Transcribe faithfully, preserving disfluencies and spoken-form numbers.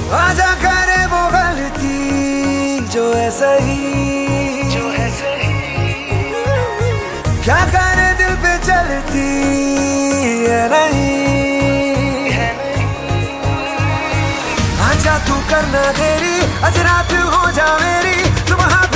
आजा करे वो गलती जो है सही, जो है सही। क्या करे दिल पे चलती है नहीं, है नहीं। आजा तू करना देरी, आज रात हो जा मेरी, सुबह